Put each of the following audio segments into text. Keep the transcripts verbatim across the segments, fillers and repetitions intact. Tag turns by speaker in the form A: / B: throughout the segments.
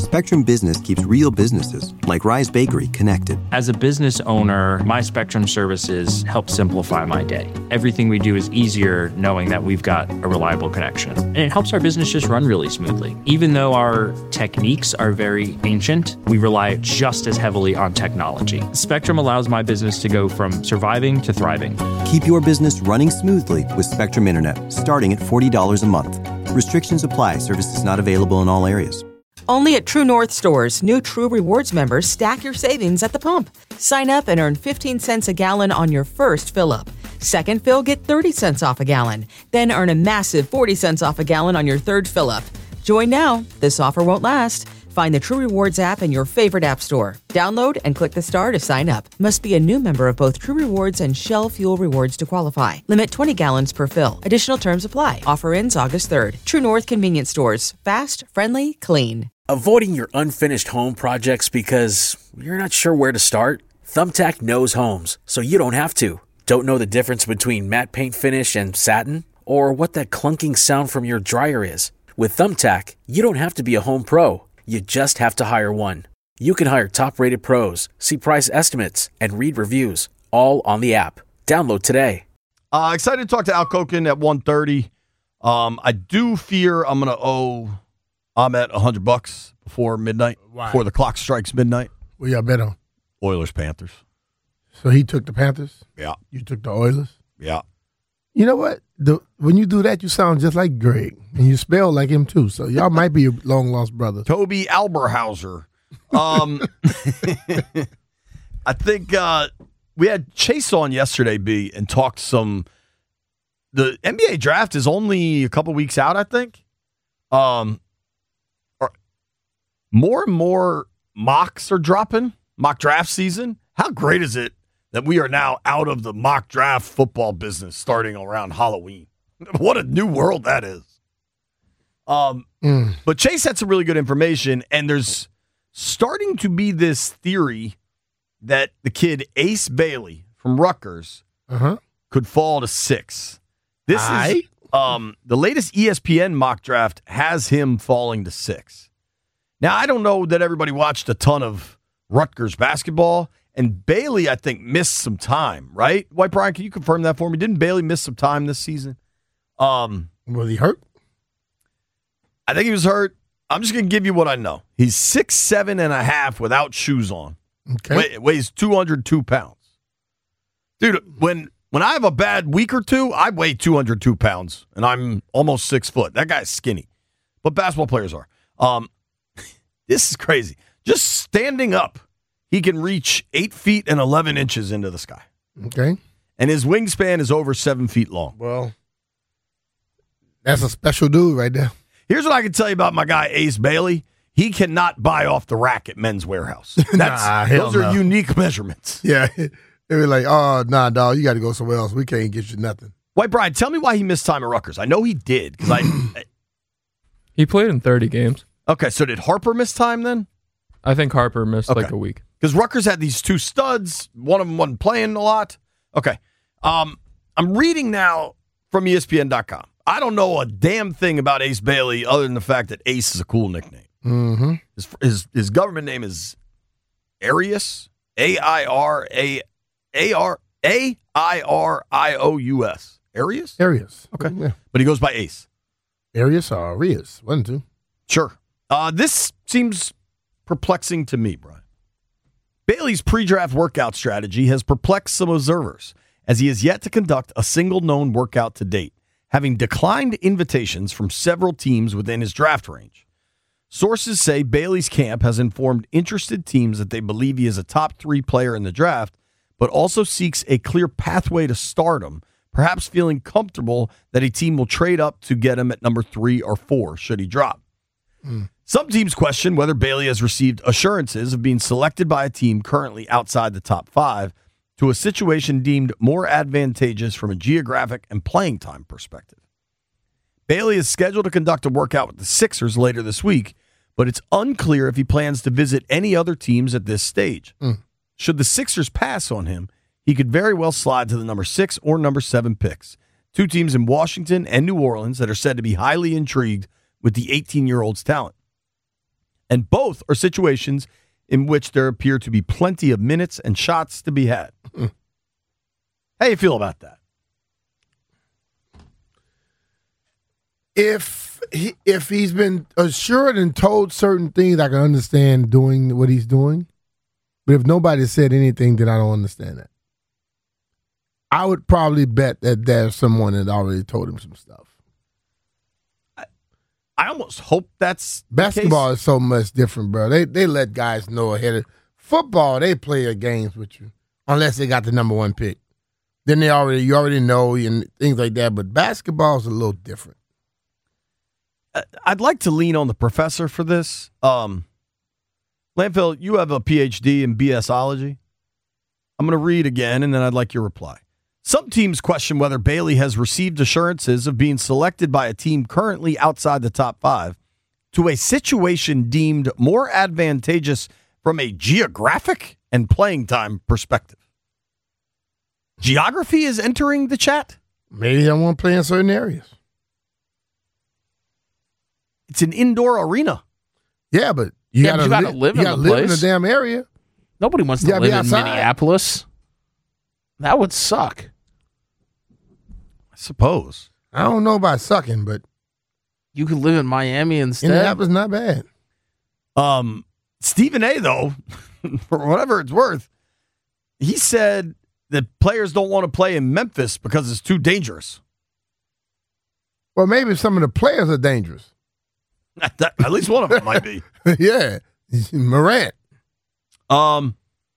A: Spectrum Business keeps real businesses, like Rise Bakery, connected.
B: As a business owner, my Spectrum services help simplify my day. Everything we do is easier knowing that we've got a reliable connection. And it helps our business just run really smoothly. Even though our techniques are very ancient, we rely just as heavily on technology. Spectrum allows my business to go from surviving to thriving.
A: Keep your business running smoothly with Spectrum Internet, starting at forty dollars a month. Restrictions apply. Services not available in all areas.
C: Only at True North stores, new True Rewards members stack your savings at the pump. Sign up and earn fifteen cents a gallon on your first fill-up. Second fill, get thirty cents off a gallon. Then earn a massive forty cents off a gallon on your third fill-up. Join now. This offer won't last. Find the True Rewards app in your favorite app store. Download and click the star to sign up. Must be a new member of both True Rewards and Shell Fuel Rewards to qualify. Limit twenty gallons per fill. Additional terms apply. Offer ends August third. True North Convenience Stores. Fast, friendly, clean.
D: Avoiding your unfinished home projects because you're not sure where to start? Thumbtack knows homes, so you don't have to. Don't know the difference between matte paint finish and satin? Or what that clunking sound from your dryer is? With Thumbtack, you don't have to be a home pro. You just have to hire one. You can hire top-rated pros, see price estimates, and read reviews, all on the app. Download today.
E: Uh, excited to talk to Al Koken at one thirty. Um, I do fear I'm going to owe Ahmet one hundred bucks before midnight,
F: Why?
E: before the clock strikes midnight.
F: Well, y'all bet on.
E: Oilers, Panthers.
F: So he took the Panthers?
E: Yeah.
F: You took the Oilers?
E: Yeah.
F: You know what? The, when you do that, you sound just like Greg, and you spell like him too. So y'all might be long-lost brothers.
E: Toby Alberhauser. Um, I think uh, we had Chase on yesterday, B, and talked some. The N B A draft is only a couple weeks out, I think. Um, or more and more mocks are dropping. Mock draft season. How great is it that we are now out of the mock draft football business starting around Halloween? What a new world that is. Um, mm. But Chase had some really good information, and there's starting to be this theory that the kid Ace Bailey from Rutgers uh-huh. could fall to six. This I? is um, the latest E S P N mock draft has him falling to six. Now, I don't know that everybody watched a ton of Rutgers basketball, and Bailey, I think, missed some time, right? White Brian, can you confirm that for me? Didn't Bailey miss some time this season? Um,
F: Was he hurt?
E: I think he was hurt. I'm just going to give you what I know. He's six, seven and a half without shoes on.
F: Okay.
E: Weigh, weighs two hundred two pounds. Dude, when when I have a bad week or two, I weigh two hundred two pounds, and I'm almost six foot. That guy's skinny. But basketball players are. Um, this is crazy. Just standing up, he can reach eight feet and eleven inches into the sky.
F: Okay.
E: And his wingspan is over seven feet long.
F: Well, that's a special dude right there.
E: Here's what I can tell you about my guy, Ace Bailey. He cannot buy off the rack at Men's Warehouse. That's,
F: nah,
E: those are
F: no.
E: unique measurements.
F: Yeah. They were like, oh, nah, dog, you got to go somewhere else. We can't get you nothing.
E: White Brian, tell me why he missed time at Rutgers. I know he did. because I.
G: He played in thirty games.
E: Okay, so did Harper miss time then?
G: I think Harper missed
E: okay.
G: like a week.
E: Because Rutgers had these two studs. One of them wasn't playing a lot. Okay. Um, I'm reading now from E S P N dot com. I don't know a damn thing about Ace Bailey other than the fact that Ace is a cool nickname.
F: Mm-hmm.
E: His, his his government name is Arius, A I R A A R A I R I O U S. Arius?
F: Arius.
E: Okay.
F: Yeah.
E: But he goes by Ace.
F: Arius or Arius, one, two.
E: Sure. Uh, this seems perplexing to me, Brian. Bailey's pre-draft workout strategy has perplexed some observers, as he has yet to conduct a single known workout to date, having declined invitations from several teams within his draft range. Sources say Bailey's camp has informed interested teams that they believe he is a top three player in the draft, but also seeks a clear pathway to stardom, perhaps feeling comfortable that a team will trade up to get him at number three or four should he drop. Mm. Some teams question whether Bailey has received assurances of being selected by a team currently outside the top five to a situation deemed more advantageous from a geographic and playing time perspective. Bailey is scheduled to conduct a workout with the Sixers later this week, but it's unclear if he plans to visit any other teams at this stage. Mm. Should the Sixers pass on him, he could very well slide to the number six or number seven picks, two teams in Washington and New Orleans that are said to be highly intrigued with the eighteen-year-old's talent. And both are situations in which there appear to be plenty of minutes and shots to be had. Mm. How you feel about that?
F: If he, if he's been assured and told certain things, I can understand doing what he's doing. But if nobody said anything, then I don't understand that. I would probably bet that there's someone that already told him some stuff.
E: I, I almost hope that's
F: basketball
E: the case.
F: Is so much different, bro. They they let guys know ahead of football. They play their games with you unless they got the number one pick. Then they already you already know and things like that. But basketball is a little different.
E: I'd like to lean on the professor for this. Um, Landfill, you have a P H D in BSology. I'm going to read again, and then I'd like your reply. Some teams question whether Bailey has received assurances of being selected by a team currently outside the top five to a situation deemed more advantageous from a geographic and playing time perspective. Geography is entering the chat?
F: Maybe I want to play in certain areas.
E: It's an indoor arena.
F: Yeah, but you
H: yeah,
F: got
H: to
F: li-
H: live,
F: you
H: in,
F: gotta
H: the
F: live in the
H: place.
F: damn area.
H: Nobody wants to live in Minneapolis. That would suck.
E: I suppose.
F: I don't know about sucking, but
H: you could live in Miami instead.
F: Minneapolis not bad.
E: Um, Stephen A, though, for whatever it's worth, he said that players don't want to play in Memphis because it's too dangerous.
F: Well, maybe some of the players are dangerous.
E: At least one of them might be.
F: Yeah, Morant.
E: Um,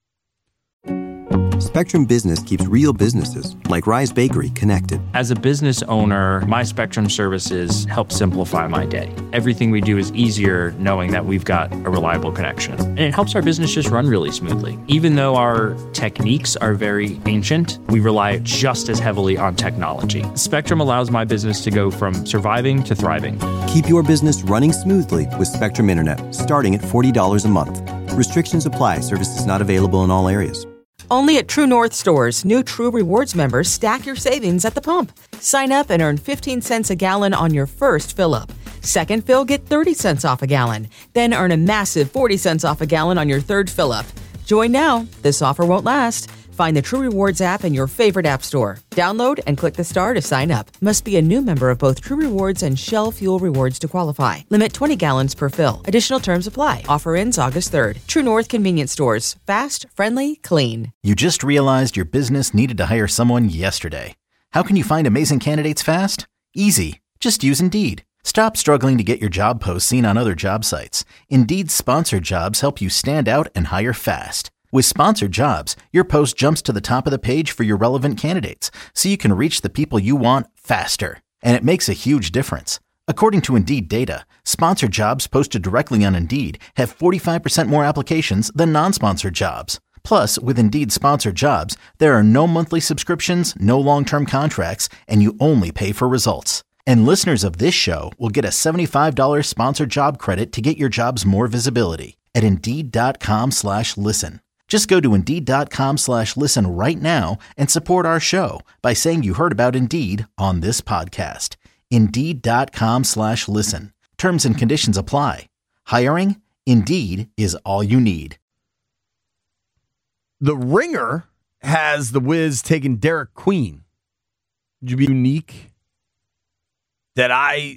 A: Spectrum Business keeps real businesses, like Rise Bakery, connected.
B: As a business owner, my Spectrum services help simplify my day. Everything we do is easier knowing that we've got a reliable connection. And it helps our business just run really smoothly. Even though our techniques are very ancient, we rely just as heavily on technology. Spectrum allows my business to go from surviving to thriving.
A: Keep your business running smoothly with Spectrum Internet, starting at forty dollars a month. Restrictions apply. Services not available in all areas.
C: Only at True North stores, new True Rewards members stack your savings at the pump. Sign up and earn fifteen cents a gallon on your first fill-up. Second fill, get thirty cents off a gallon. Then earn a massive forty cents off a gallon on your third fill-up. Join now. This offer won't last. Find the True Rewards app in your favorite app store. Download and click the star to sign up. Must be a new member of both True Rewards and Shell Fuel Rewards to qualify. Limit twenty gallons per fill. Additional terms apply. Offer ends August third. True North Convenience Stores. Fast, friendly, clean.
I: You just realized your business needed to hire someone yesterday. How can you find amazing candidates fast? Easy. Just use Indeed. Stop struggling to get your job posts seen on other job sites. Indeed's sponsored jobs help you stand out and hire fast. With sponsored jobs, your post jumps to the top of the page for your relevant candidates, so you can reach the people you want faster. And it makes a huge difference. According to Indeed data, sponsored jobs posted directly on Indeed have forty-five percent more applications than non-sponsored jobs. Plus, with Indeed sponsored jobs, there are no monthly subscriptions, no long-term contracts, and you only pay for results. And listeners of this show will get a seventy-five dollars sponsored job credit to get your jobs more visibility at Indeed.com slash listen. Just go to Indeed.com slash listen right now and support our show by saying you heard about Indeed on this podcast. Indeed.com slash listen. Terms and conditions apply. Hiring? Indeed is all you need.
E: The Ringer has the Wiz taking Derek Queen. Would you be unique? That I,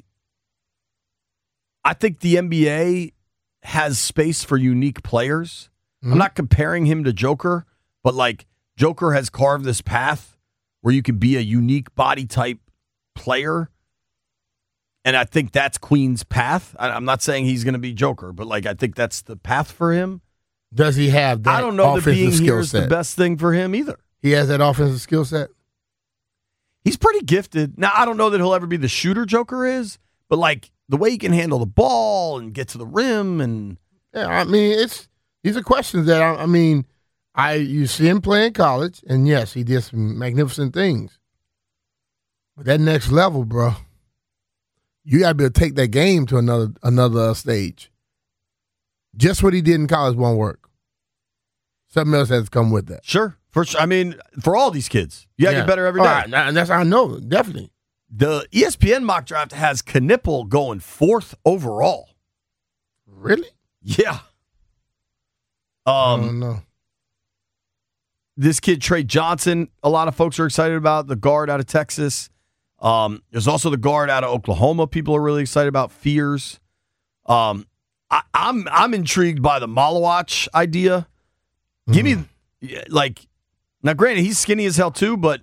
E: I think the N B A has space for unique players. Mm-hmm. I'm not comparing him to Joker, but like Joker has carved this path where you can be a unique body type player. And I think that's Queen's path. I, I'm not saying he's going to be Joker, but like I think that's the path for him.
F: Does he have that
E: I don't know that being here is
F: set?
E: the best thing for him either.
F: He has that offensive skill set?
E: He's pretty gifted. Now, I don't know that he'll ever be the shooter Joker is, but like the way he can handle the ball and get to the rim and
F: yeah, I mean, it's these are questions that I, I mean, I you see him play in college, and yes, he did some magnificent things. But that next level, bro, you got to be able to take that game to another another stage. Just what he did in college won't work. Something else has to come with that.
E: Sure. For I mean, for all these kids, you got to yeah. get better every day.
F: Right, and that's I know, definitely.
E: The E S P N mock draft has Knipple going fourth overall.
F: Really?
E: Yeah. Um,
F: I don't know.
E: This kid, Trey Johnson, a lot of folks are excited about, the guard out of Texas. Um, there's also the guard out of Oklahoma people are really excited about, Fears. Um, I, I'm I'm intrigued by the Malawach idea. Mm. Give me, like, now granted, he's skinny as hell too, but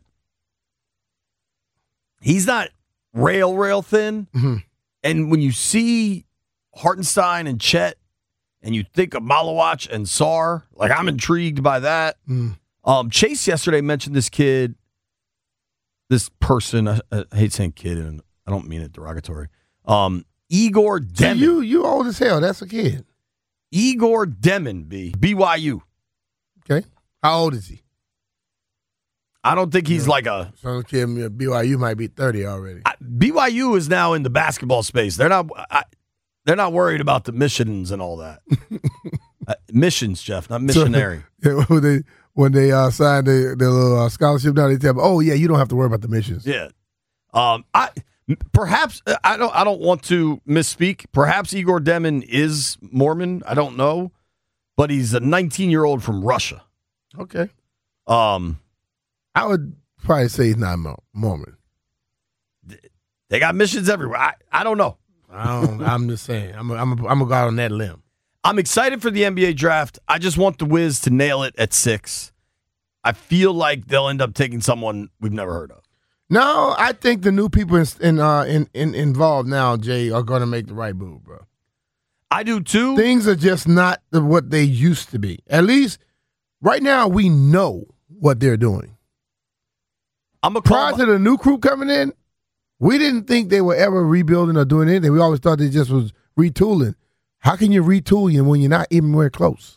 E: he's not rail, rail thin.
F: Mm-hmm.
E: And when you see Hartenstein and Chet, and you think of Malawach and Sarr, like, I'm intrigued by that.
F: Mm.
E: Um, Chase yesterday mentioned this kid, this person, I, I hate saying kid, and I don't mean it derogatory. Um, Igor Demon.
F: So you you old as hell. That's a kid.
E: Igor Demon, B. B Y U.
F: Okay. How old is he?
E: I don't think he's
F: yeah.
E: like a...
F: Some kid, B Y U might be thirty already.
E: I, B Y U is now in the basketball space. They're not I, They're not worried about the missions and all that. uh, missions, Jeff, not missionary.
F: So, yeah, when they, when they uh, signed their, their little uh, scholarship now, they tell them, oh, yeah, you don't have to worry about the missions.
E: Yeah. Um, I Perhaps, I don't I don't want to misspeak. Perhaps Igor Demon is Mormon. I don't know. But he's a nineteen-year-old from Russia.
F: Okay.
E: Um,
F: I would probably say he's not Mormon.
E: They got missions everywhere. I, I don't know.
F: I don't, I'm just saying. I'm a, I'm a, I'm a go out on that limb.
E: I'm excited for the N B A draft. I just want the Wiz to nail it at six. I feel like they'll end up taking someone we've never heard of.
F: No, I think the new people in, in, uh, in, in involved now, Jay, are going to make the right move, bro.
E: I do too.
F: Things are just not the, what they used to be. At least right now, we know what they're doing.
E: I'm a
F: Prior
E: my-
F: to the new crew coming in, we didn't think they were ever rebuilding or doing anything. We always thought they just was retooling. How can you retool you when you're not even anywhere close?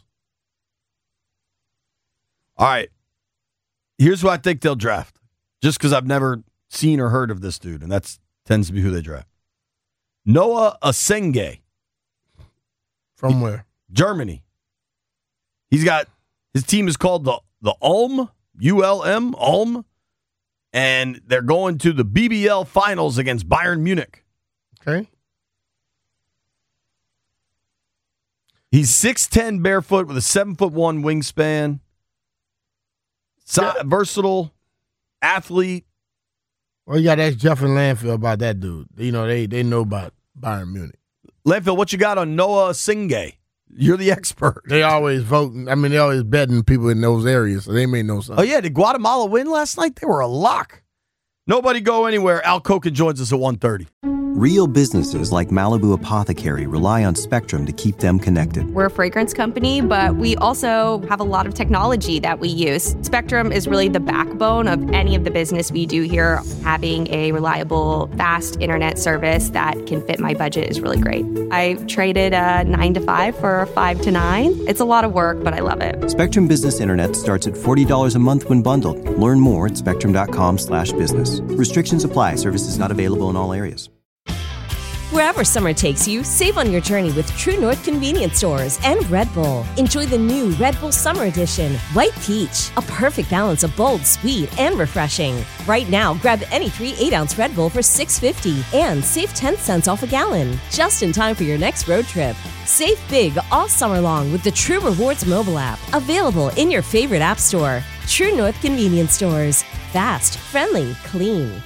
E: All right. Here's who I think they'll draft. Just because I've never seen or heard of this dude, and that tends to be who they draft. Noah Asenge.
F: From where?
E: Germany. He's got, his team is called the, the Ulm, U L M, Ulm, and they're going to the B B L finals against Bayern Munich.
F: Okay.
E: He's six ten barefoot with a seven foot one wingspan. So,
F: yeah.
E: Versatile athlete.
F: Well, you got to ask Jeff and Landfill about that dude. You know, they they know about Bayern Munich.
E: Landfill, what you got on Noah Asenge? You're the expert.
F: They always voting. I mean, they always betting people in those areas, so they may know something.
E: Oh, yeah. Did Guatemala win last night? They were a lock. Nobody go anywhere. Al Koken joins us at one thirty.
A: Real businesses like Malibu Apothecary rely on Spectrum to keep them connected.
J: We're a fragrance company, but we also have a lot of technology that we use. Spectrum is really the backbone of any of the business we do here. Having a reliable, fast internet service that can fit my budget is really great. I traded a nine to five for a five to nine. It's a lot of work, but I love it.
A: Spectrum Business Internet starts at forty dollars a month when bundled. Learn more at spectrum.com slash business. Restrictions apply. Services not available in all areas.
K: Wherever summer takes you, save on your journey with True North Convenience Stores and Red Bull. Enjoy the new Red Bull Summer Edition, White Peach, a perfect balance of bold, sweet, and refreshing. Right now, grab any three eight-ounce Red Bull for six fifty and save ten cents off a gallon, just in time for your next road trip. Save big all summer long with the True Rewards mobile app, available in your favorite app store. True North Convenience Stores. Fast, friendly, clean.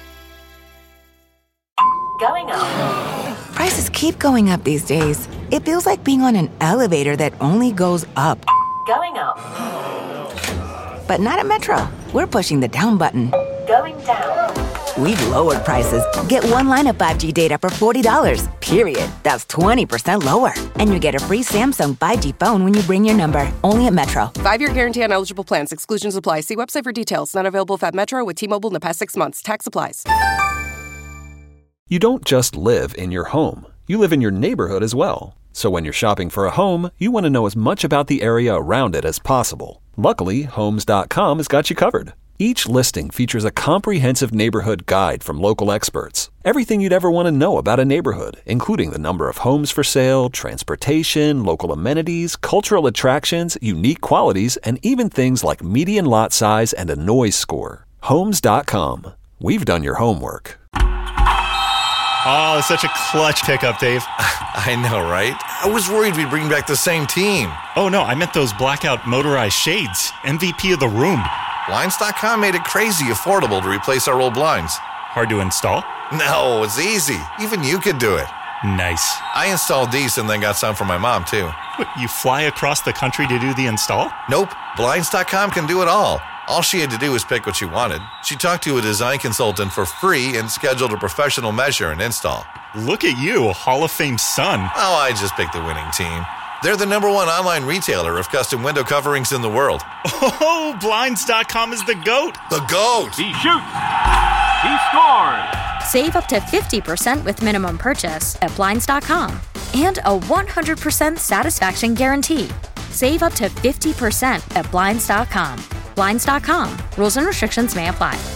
L: Going up. Prices keep going up these days. It feels like being on an elevator that only goes up. Going up. But not at Metro. We're pushing the down button. Going down. We've lowered prices. Get one line of five G data for forty dollars, period. That's twenty percent lower. And you get a free Samsung five G phone when you bring your number. Only at Metro.
M: Five-year guarantee on eligible plans. Exclusions apply. See website for details. Not available at Metro with T-Mobile in the past six months. Tax applies.
N: You don't just live in your home. You live in your neighborhood as well. So when you're shopping for a home, you want to know as much about the area around it as possible. Luckily, Homes dot com has got you covered. Each listing features a comprehensive neighborhood guide from local experts. Everything you'd ever want to know about a neighborhood, including the number of homes for sale, transportation, local amenities, cultural attractions, unique qualities, and even things like median lot size and a noise score. Homes dot com. We've done your homework.
O: Oh, such a clutch pickup, Dave.
P: I know, right? I was worried we'd bring back the same team.
O: Oh, no, I meant those blackout motorized shades. M V P of the room.
P: Blinds dot com made it crazy affordable to replace our old blinds.
O: Hard to install?
P: No, it's easy. Even you could do it.
O: Nice.
P: I installed these and then got some for my mom, too.
O: What, you fly across the country to do the install?
P: Nope. Blinds dot com can do it all. All she had to do was pick what she wanted. She talked to a design consultant for free and scheduled a professional measure and install.
O: Look at you, a Hall of Fame son.
P: Oh, I just picked the winning team. They're the number one online retailer of custom window coverings in the world.
O: Oh, Blinds dot com is the GOAT.
P: The GOAT.
Q: He shoots. He scores.
R: Save up to fifty percent with minimum purchase at Blinds dot com. And a one hundred percent satisfaction guarantee. Save up to fifty percent at Blinds dot com. Blinds dot com. Rules and restrictions may apply.